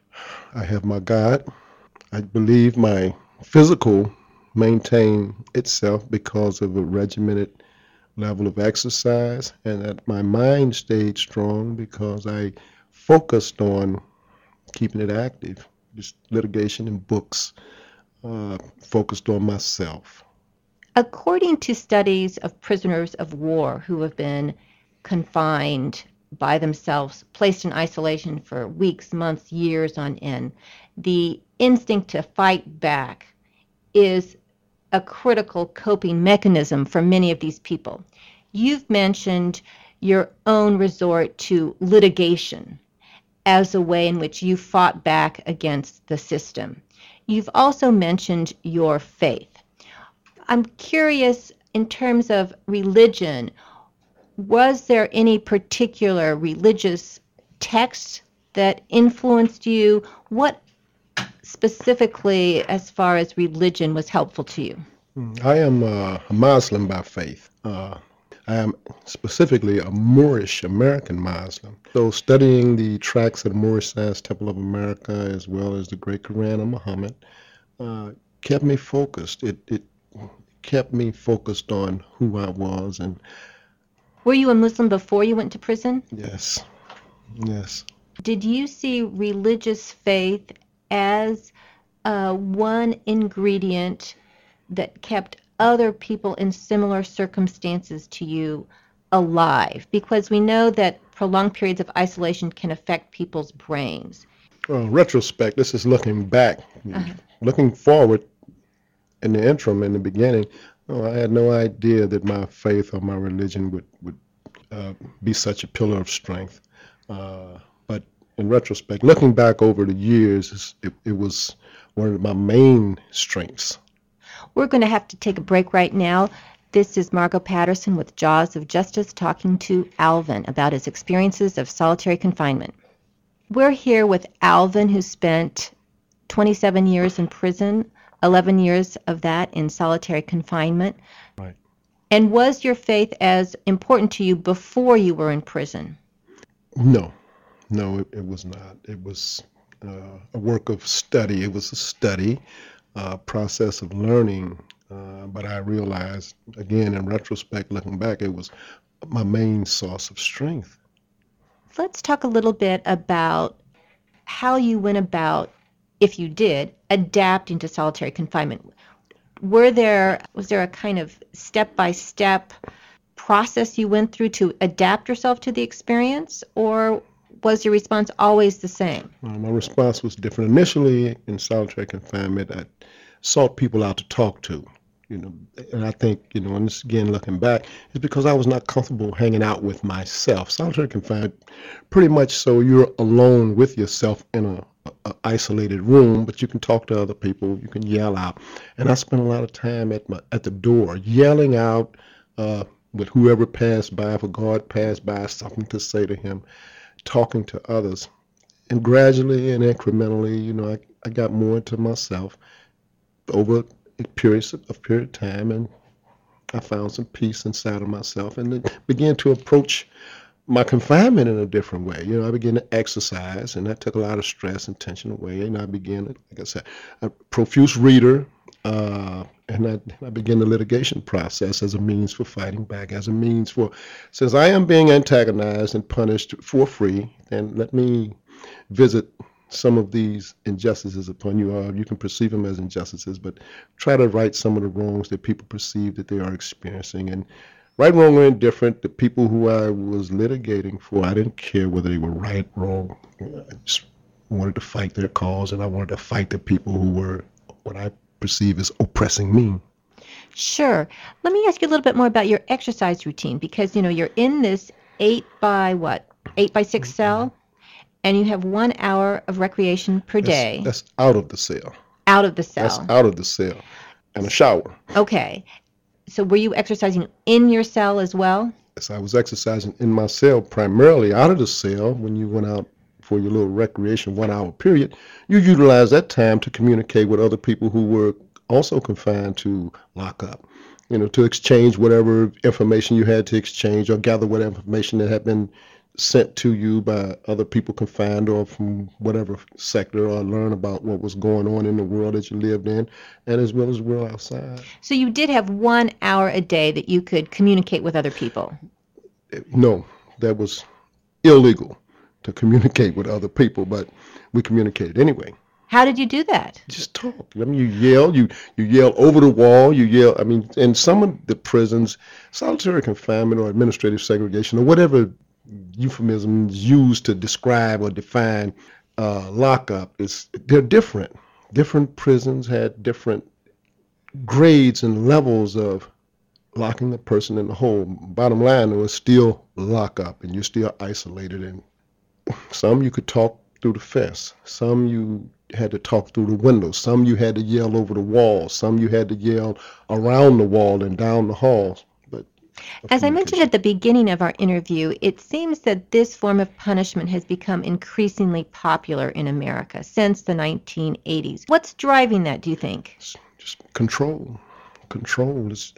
Speaker 8: I have my God. I believe my physical maintained itself because of a regimented level of exercise, and that my mind stayed strong because I focused on keeping it active. Just litigation and books, uh, focused on myself.
Speaker 7: According to studies of prisoners of war who have been confined by themselves, placed in isolation for weeks, months, years on end, the instinct to fight back is a critical coping mechanism for many of these people. You've mentioned your own resort to litigation as a way in which you fought back against the system. You've also mentioned your faith. I'm curious, in terms of religion, was there any particular religious text that influenced you? What specifically, as far as religion, was helpful to you?
Speaker 8: I am uh, a Muslim by faith. Uh, I am specifically a Moorish American Muslim. So studying the tracts of the Moorish Science Temple of America, as well as the Great Quran of Muhammad, uh, kept me focused. It, it kept me focused on who I was. And
Speaker 7: Were you a Muslim before you went to prison?
Speaker 8: yes, yes.
Speaker 7: Did you see religious faith as uh, one ingredient that kept other people in similar circumstances to you alive? Because we know that prolonged periods of isolation can affect people's brains.
Speaker 8: Well, retrospect, this is looking back.
Speaker 7: Uh-huh.
Speaker 8: Looking forward, in the interim, in the beginning, oh, I had no idea that my faith or my religion would, would uh, be such a pillar of strength. Uh, but in retrospect, looking back over the years, it, it was one of my main strengths.
Speaker 7: We're going to have to take a break right now. This is Margot Patterson with Jaws of Justice talking to Alvin about his experiences of solitary confinement. We're here with Alvin, who spent twenty-seven years in prison, eleven years of that in solitary confinement.
Speaker 8: Right.
Speaker 7: And was your faith as important to you before you were in prison?
Speaker 8: No, no, it, it was not. It was uh, a work of study. It was a study, uh, process of learning. Uh, but I realized, again, in retrospect, looking back, it was my main source of strength.
Speaker 7: Let's talk a little bit about how you went about, if you did, adapting to solitary confinement. Were there, was there a kind of step-by-step process you went through to adapt yourself to the experience, or was your response always the same?
Speaker 8: Uh, my response was different. Initially, in solitary confinement, I sought people out to talk to. You know, and I think, you know, and this again looking back, is because I was not comfortable hanging out with myself. Solitary confinement, pretty much so you're alone with yourself in a, a isolated room, but you can talk to other people, you can yell out. And I spent a lot of time at my at the door, yelling out uh, with whoever passed by. If a guard passed by, something to say to him, talking to others. And gradually and incrementally, you know, I, I got more into myself over periods of, of period of time, and I found some peace inside of myself, and then began to approach my confinement in a different way. You know, I began to exercise, and that took a lot of stress and tension away. And I began, like I said, a profuse reader, uh, and I, I began the litigation process as a means for fighting back, as a means for, since I am being antagonized and punished for free, then let me visit some of these injustices upon you. Uh, you can perceive them as injustices, but try to right some of the wrongs that people perceive that they are experiencing. And right, wrong, or indifferent, the people who I was litigating for, I didn't care whether they were right, wrong. I just wanted to fight their cause, and I wanted to fight the people who were what I perceive as oppressing me.
Speaker 7: Sure. Let me ask you a little bit more about your exercise routine, because, you know, you're in this eight by what? Eight by six cell? And you have one hour of recreation per day.
Speaker 8: That's, that's out of the cell.
Speaker 7: Out of the cell.
Speaker 8: That's out of the cell. And a shower.
Speaker 7: Okay. So were you exercising in your cell as well?
Speaker 8: Yes, I was exercising in my cell, primarily out of the cell. When you went out for your little recreation one hour period, you utilized that time to communicate with other people who were also confined to lockup. You know, to exchange whatever information you had to exchange, or gather whatever information that had been sent to you by other people confined or from whatever sector, or learn about what was going on in the world that you lived in, and as well as the world outside.
Speaker 7: So you did have one hour a day that you could communicate with other people?
Speaker 8: No, that was illegal to communicate with other people, but we communicated anyway.
Speaker 7: How did you do that?
Speaker 8: Just talk. I mean, you yell, you, you yell over the wall, you yell, I mean, in some of the prisons, solitary confinement or administrative segregation or whatever euphemisms used to describe or define uh, lockup, is they're different. Different prisons had different grades and levels of locking the person in the hole. Bottom line, it was still lockup, and you're still isolated. And some you could talk through the fence. Some you had to talk through the window. Some you had to yell over the wall. Some you had to yell around the wall and down the halls.
Speaker 7: As I mentioned at the beginning of our interview, it seems that this form of punishment has become increasingly popular in America since the nineteen eighties. What's driving that, do you think?
Speaker 8: Just control. Control is,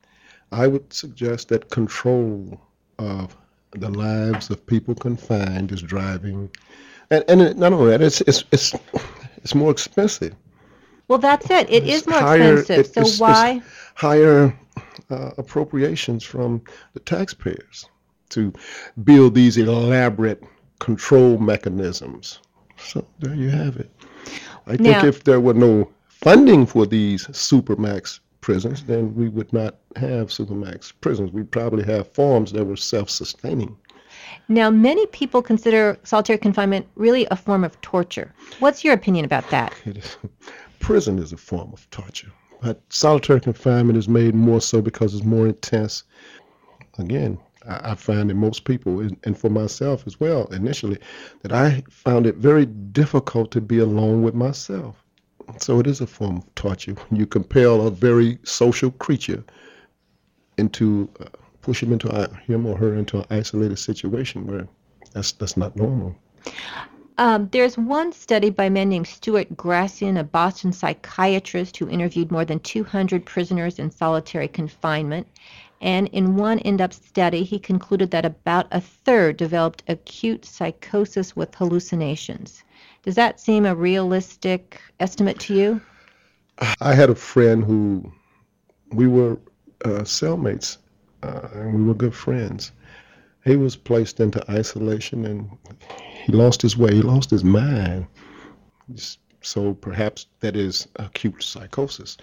Speaker 8: I would suggest that control of the lives of people confined is driving, and, and not only that, it's, it's, it's, it's more expensive.
Speaker 7: Well, that's it. It
Speaker 8: It's
Speaker 7: is more
Speaker 8: higher-
Speaker 7: expensive.
Speaker 8: it-
Speaker 7: So
Speaker 8: it's- it's
Speaker 7: why?
Speaker 8: higher uh, appropriations from the taxpayers to build these elaborate control mechanisms. So there you have it. I think
Speaker 7: Now-
Speaker 8: if there were no funding for these supermax prisons, then we would not have supermax prisons. We'd probably have farms that were self-sustaining.
Speaker 7: Now, many people consider solitary confinement really a form of torture. What's your opinion about that?
Speaker 8: It is, prison is a form of torture, but solitary confinement is made more so because it's more intense. Again, I, I find that most people, and and for myself as well, initially, that I found it very difficult to be alone with myself. So it is a form of torture. You compel a very social creature into, uh, push him into a, him or her into an isolated situation where that's that's not normal.
Speaker 7: Um, there's one study by a man named Stuart Gracian, a Boston psychiatrist who interviewed more than two hundred prisoners in solitary confinement. And in one in-depth study, he concluded that about a third developed acute psychosis with hallucinations. Does that seem a realistic estimate to you?
Speaker 8: I had a friend who, we were uh, cellmates, uh, and we were good friends. He was placed into isolation, and he lost his way. He lost his mind. So perhaps that is acute psychosis.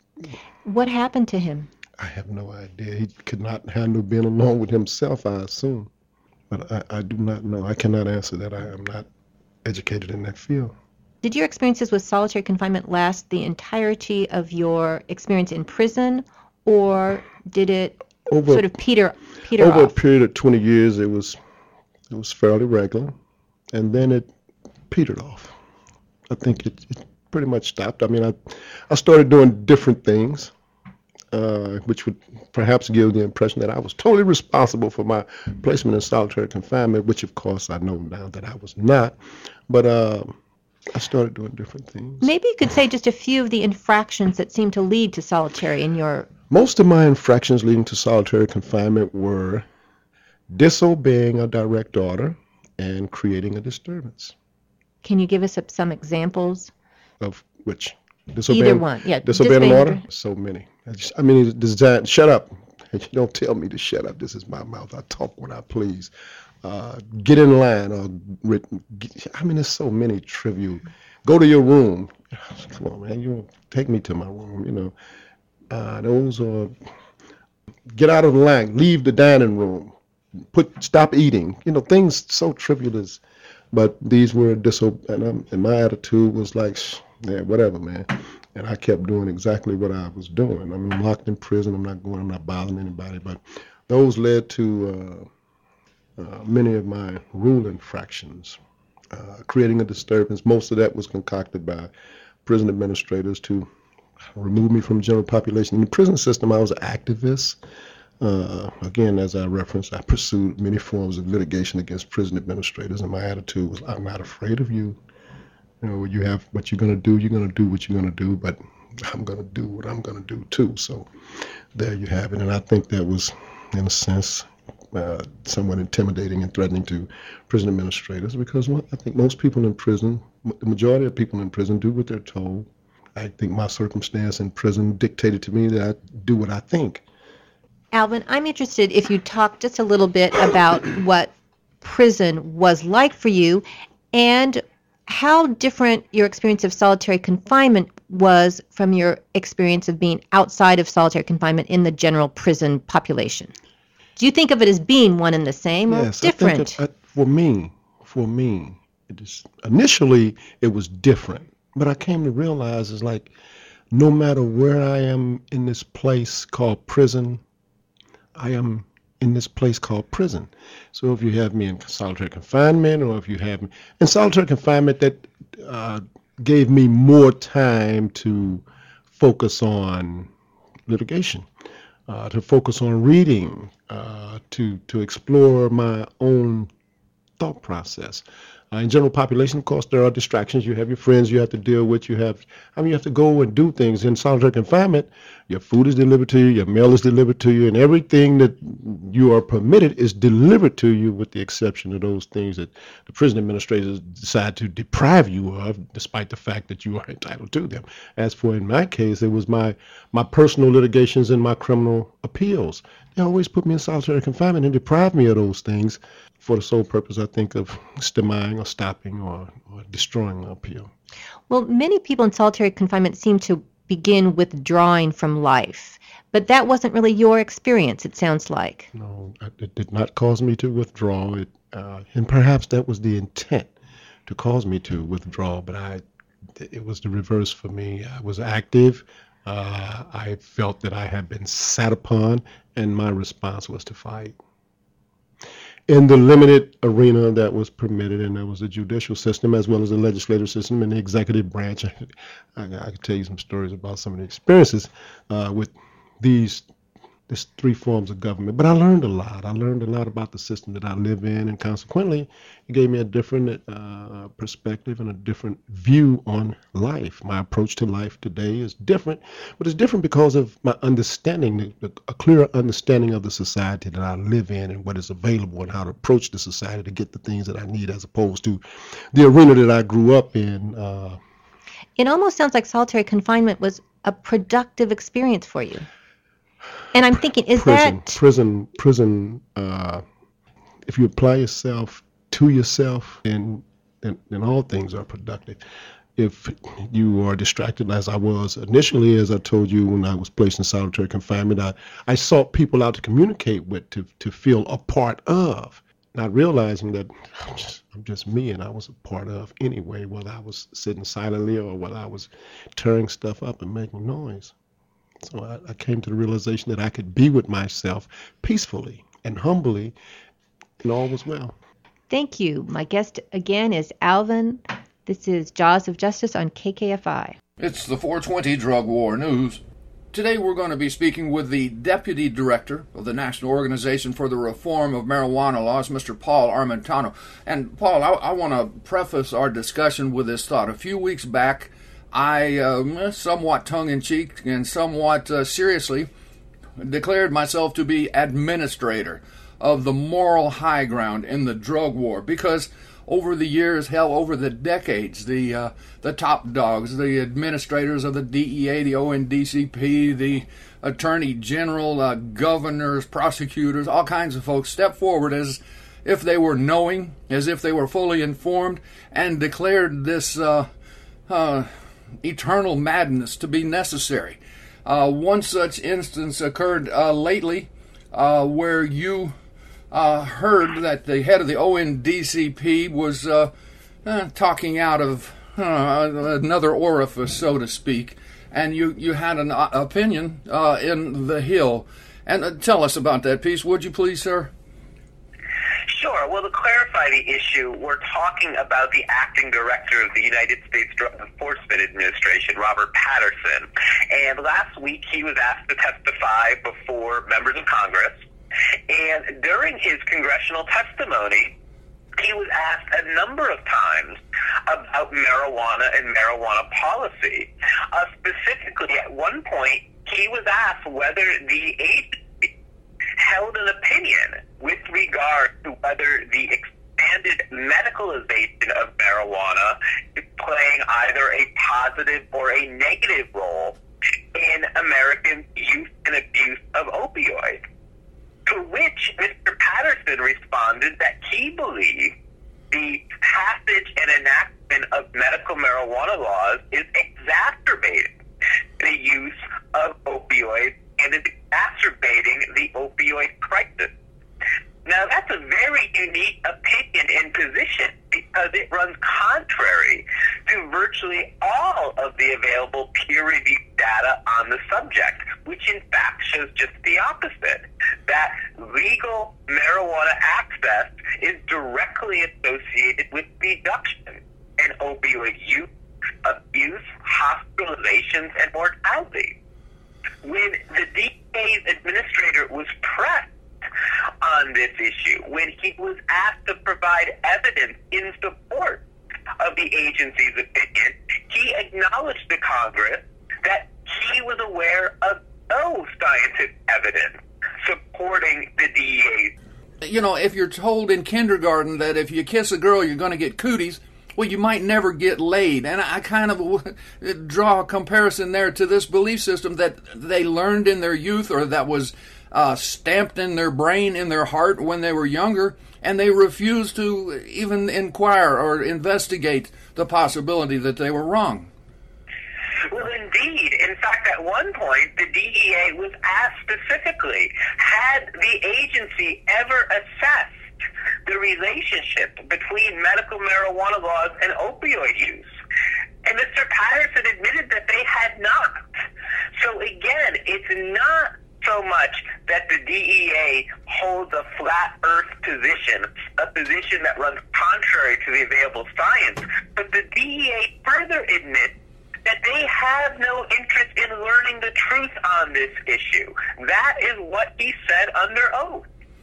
Speaker 7: What happened to him?
Speaker 8: I have no idea. He could not handle being alone with himself, I assume. But I, I do not know. I cannot answer that. I am not educated in that field.
Speaker 7: Did your experiences with solitary confinement last the entirety of your experience in prison, or did it
Speaker 8: Over,
Speaker 7: sort of peter peter
Speaker 8: over
Speaker 7: off?
Speaker 8: a period of twenty years, it was it was fairly regular, and then it petered off. I think it, it pretty much stopped. I mean, I I started doing different things, uh, which would perhaps give the impression that I was totally responsible for my placement in solitary confinement, which of course I know now that I was not. But uh, I started doing different things.
Speaker 7: Maybe you could say just a few of the infractions that seem to lead to solitary in your...
Speaker 8: Most of my infractions leading to solitary confinement were disobeying a direct order and creating a disturbance.
Speaker 7: Can you give us some examples?
Speaker 8: Of which?
Speaker 7: Either one, yeah.
Speaker 8: Disobeying an
Speaker 7: disobeying
Speaker 8: order?
Speaker 7: order.
Speaker 8: So many. I, just, I mean, it's designed, shut up. You don't tell me to shut up. This is my mouth. I talk when I please. Uh, get in line. Or get, I mean, there's so many trivial. Go to your room. Come on, man. You take me to my room, you know. Uh, those are, get out of the line. Leave the dining room. Put, stop eating. You know, things so trivial as, but these were disobeying. And, um, and my attitude was like, yeah, whatever, man. And I kept doing exactly what I was doing. I mean, I'm locked in prison. I'm not going, I'm not bothering anybody. But those led to uh, uh, many of my rule infractions, uh, creating a disturbance. Most of that was concocted by prison administrators to remove me from the general population. In the prison system, I was an activist. Uh, again, as I referenced, I pursued many forms of litigation against prison administrators, and my attitude was, I'm not afraid of you. You know, you have what you're going to do, you're going to do what you're going to do, but I'm going to do what I'm going to do too. So there you have it. And I think that was, in a sense, uh, somewhat intimidating and threatening to prison administrators, because I think most people in prison, the majority of people in prison do what they're told. I think my circumstance in prison dictated to me that I do what I think.
Speaker 7: Alvin, I'm interested if you talk just a little bit about what prison was like for you and how different your experience of solitary confinement was from your experience of being outside of solitary confinement in the general prison population. Do you think of it as being one and the same or
Speaker 8: yes,
Speaker 7: different?
Speaker 8: I think it, I, for me, for me, it is, initially it was different, but I came to realize it's like no matter where I am in this place called prison, I am in this place called prison. So if you have me in solitary confinement, or if you have me in solitary confinement, that uh, gave me more time to focus on litigation, uh, to focus on reading, uh, to to explore my own thought process. Uh, in general population, of course, there are distractions. You have your friends you have to deal with. You have, I mean, you have to go and do things. In solitary confinement, your food is delivered to you, your mail is delivered to you, and everything that you are permitted is delivered to you, with the exception of those things that the prison administrators decide to deprive you of, despite the fact that you are entitled to them. As for in my case, it was my, my personal litigations and my criminal appeals. They always put me in solitary confinement and deprive me of those things for the sole purpose, I think, of stemming or stopping or, or destroying the appeal.
Speaker 7: Well, many people in solitary confinement seem to begin withdrawing from life, but that wasn't really your experience, it sounds like.
Speaker 8: No, it did not cause me to withdraw. It, uh, and perhaps that was the intent, to cause me to withdraw, but I, it was the reverse for me. I was active. Uh, I felt that I had been sat upon, and my response was to fight. In the limited arena that was permitted, and there was a judicial system as well as a legislative system and the executive branch. I, I, I could tell you some stories about some of the experiences uh, with these There's three forms of government. But I learned a lot. I learned a lot about the system that I live in, and consequently, it gave me a different uh, perspective and a different view on life. My approach to life today is different, but it's different because of my understanding, a clearer understanding of the society that I live in and what is available and how to approach the society to get the things that I need, as opposed to the arena that I grew up in. Uh,
Speaker 7: it almost sounds like solitary confinement was a productive experience for you. And I'm thinking, is
Speaker 8: prison,
Speaker 7: that...
Speaker 8: Prison, prison, uh, if you apply yourself to yourself, then, then, then all things are productive. If you are distracted, as I was initially, as I told you, when I was placed in solitary confinement, I, I sought people out to communicate with, to, to feel a part of, not realizing that I'm just, I'm just me, and I was a part of anyway, whether I was sitting silently or whether I was tearing stuff up and making noise. So I, I came to the realization that I could be with myself peacefully and humbly, and all was well.
Speaker 7: Thank you. My guest again is Alvin. This is Jaws of Justice on K K F I.
Speaker 9: It's the four twenty Drug War News. Today we're going to be speaking with the Deputy Director of the National Organization for the Reform of Marijuana Laws, Mister Paul Armentano. And Paul, I, I want to preface our discussion with this thought. A few weeks back, I, uh, somewhat tongue-in-cheek and somewhat uh, seriously, declared myself to be administrator of the moral high ground in the drug war, because over the years, hell, over the decades, the uh, the top dogs, the administrators of the D E A, the O N D C P, the Attorney General, uh, governors, prosecutors, all kinds of folks stepped forward as if they were knowing, as if they were fully informed, and declared this uh, uh, eternal madness to be necessary. Uh, one such instance occurred uh, lately uh, where you uh, heard that the head of the O N D C P was uh, uh, talking out of uh, another orifice, so to speak, and you, you had an uh, opinion uh, in the Hill. And uh, tell us about that piece, would you please, sir?
Speaker 10: Sure. Well, to clarify the issue, we're talking about the acting director of the United States Drug Enforcement Administration, Robert Patterson. And last week he was asked to testify before members of Congress. And during his congressional testimony, he was asked a number of times about marijuana and marijuana policy. Uh, specifically, at one point, he was asked whether the agency held an opinion with regard to whether the expanded medicalization of marijuana is playing either a positive or a negative role in American use and abuse of opioids. To which Mister Patterson responded that he believed the passage and enactment of medical marijuana laws is exacerbating the use of opioids and is exacerbating the opioid crisis. Now, that's a very unique opinion and position because it runs contrary to virtually all of the available peer-reviewed data on the subject, which in fact shows just the opposite, that legal marijuana access is directly associated with reduction in opioid use, abuse, hospitalizations, and mortality. When the D A's administrator was pressed on this issue when he was asked to provide evidence in support of the agency's opinion. He acknowledged to Congress that he was aware of no scientific evidence supporting the D E A.
Speaker 9: You know, if you're told in kindergarten that if you kiss a girl, you're going to get cooties, well, you might never get laid. And I kind of draw a comparison there to this belief system that they learned in their youth, or that was uh, stamped in their brain, in their heart when they were younger, and they refused to even inquire or investigate the possibility that they were wrong.
Speaker 10: Well, indeed. In fact, at one point, the D E A was asked specifically, had the agency ever assessed the relationship between medical marijuana laws and opioid use? And Mister Patterson admitted that they had not. So again, it's not so much that the D E A holds a flat earth position, a position that runs contrary to the available science, but the D E A further admits that they have no interest in learning the truth on this issue. That is what he said under oath.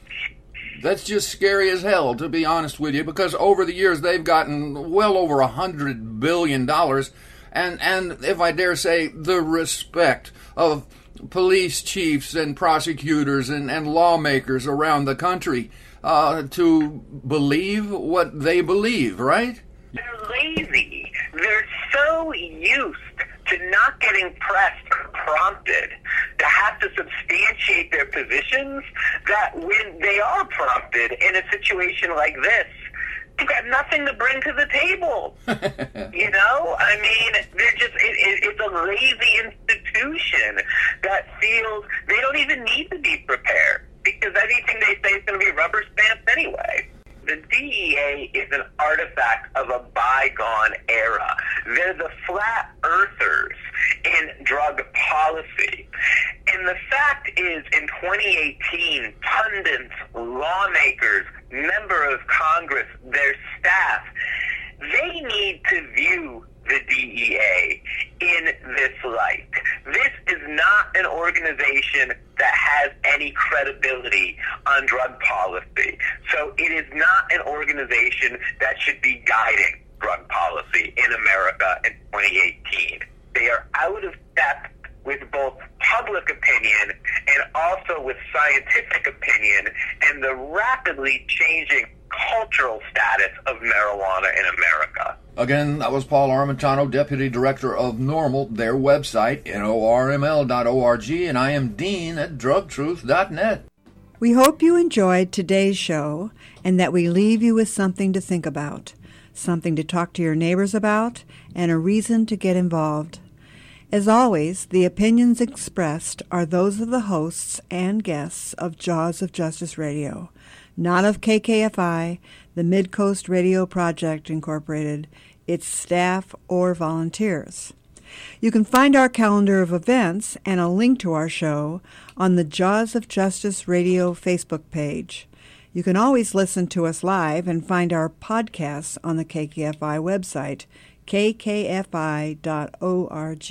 Speaker 9: That's just scary as hell, to be honest with you, because over the years they've gotten well over a hundred billion dollars, and and if I dare say, the respect of police chiefs and prosecutors and, and lawmakers around the country uh, to believe what they believe, right?
Speaker 10: They're lazy. They're so used to not getting pressed or prompted to have to substantiate their positions that when they are prompted in a situation like this, they've got nothing to bring to the table. You know? I mean, they're just, it, it, it's a lazy institution that feels they don't even need to be prepared because anything they say is going to be rubber stamped anyway. The D E A is an artifact of a bygone era. They're the flat earthers in drug policy. And the fact is, in twenty eighteen, pundits, lawmakers, members of Congress, their staff, they need to view the D E A in this light. This is not an organization that has any credibility on drug policy. So it is not an organization that should be guiding drug policy in America in twenty eighteen. They are out of step with both public opinion and also with scientific opinion and the rapidly changing cultural status of marijuana in America.
Speaker 9: Again, that was Paul Armentano, Deputy Director of NORML, their website, N O R M L dot org, and I am Dean at drug truth dot net.
Speaker 3: We hope you enjoyed today's show and that we leave you with something to think about, something to talk to your neighbors about, and a reason to get involved. As always, the opinions expressed are those of the hosts and guests of Jaws of Justice Radio, not of K K F I, the Mid-Coast Radio Project, Incorporated, its staff, or volunteers. You can find our calendar of events and a link to our show on the Jaws of Justice Radio Facebook page. You can always listen to us live and find our podcasts on the K K F I website, k k f i dot org.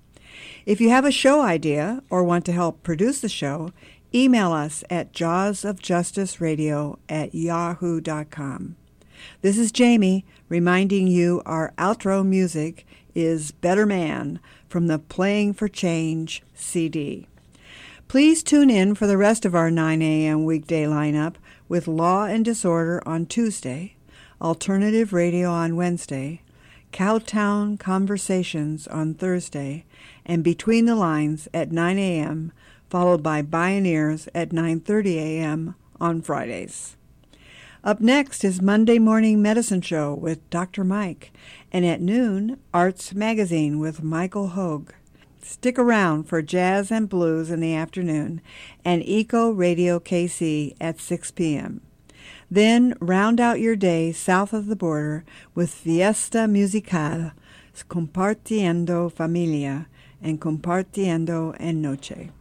Speaker 3: If you have a show idea or want to help produce the show, email us at jawsofjusticeradio at yahoo dot com. This is Jamie reminding you our outro music is Better Man from the Playing for Change C D. Please tune in for the rest of our nine a.m. weekday lineup with Law and Disorder on Tuesday, Alternative Radio on Wednesday, Cowtown Conversations on Thursday, and Between the Lines at nine a.m., followed by Bioneers at nine thirty a.m. on Fridays. Up next is Monday Morning Medicine Show with Doctor Mike, and at noon, Arts Magazine with Michael Hogue. Stick around for Jazz and Blues in the afternoon and Eco Radio K C at six p.m. Then round out your day south of the border with Fiesta Musical, Compartiendo Familia, and Compartiendo en Noche.